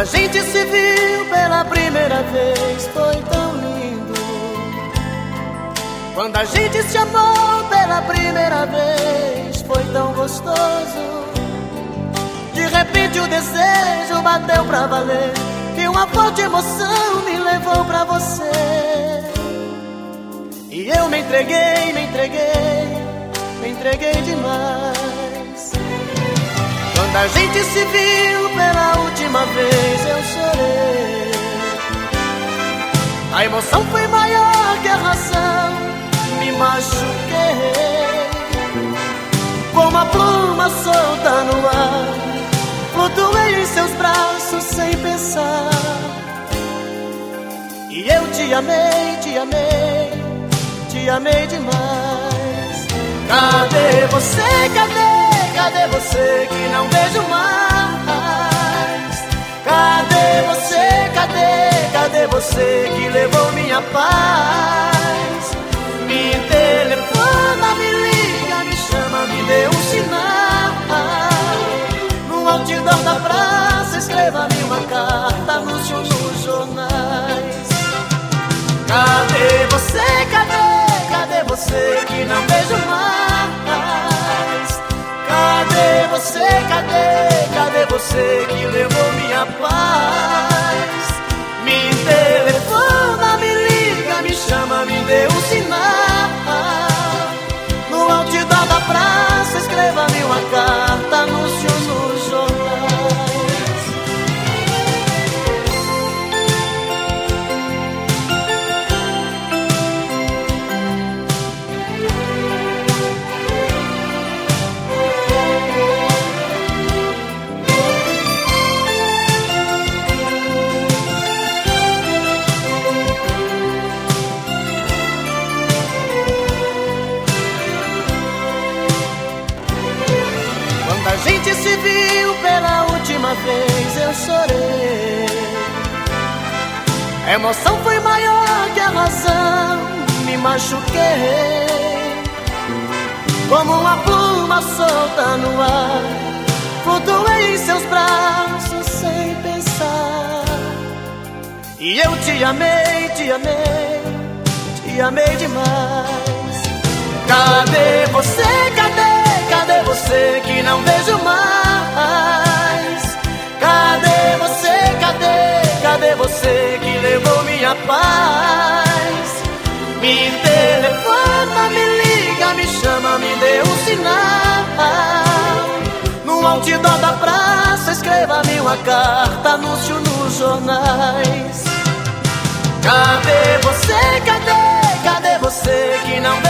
a gente se viu pela primeira vez foi tão lindo. Quando a gente se amou pela primeira vez foi tão gostoso. De repente o desejo bateu pra valer e uma forte emoção me levou pra você. E eu me entreguei demais. Quando a gente se viu pela última vez eu chorei. A emoção foi maior que a razão, me machuquei. Como a pluma solta no ar, flutuei em seus braços sem pensar. E eu te amei demais. Cadê você, cadê você que não vejo mais? Cadê você, cadê você que levou minha paz? Me telefona, me liga, me chama, me dê um sinal. No outdoor da praça escreva-me uma carta, anúncio nos jornais. Cadê você, cadê você que não vejo mais? Cadê você, cadê você que levou minha paz? Me telefona, me liga, me chama, me dê um sinal. No outdoor da praça escreva-me uma carta, anúncio nos jornais. A gente se viu pela última vez, eu chorei. A emoção foi maior que a razão, me machuquei. Como uma pluma solta no ar, flutuei em seus braços sem pensar. E eu te amei demais. Cadê você, cadê você que não vejo mais? Cadê você, cadê você que levou minha paz? Me telefona, me liga, me chama, me dê um sinal. No outdoor da praça escreva-me uma carta, anúncio nos jornais. Cadê você, cadê você que não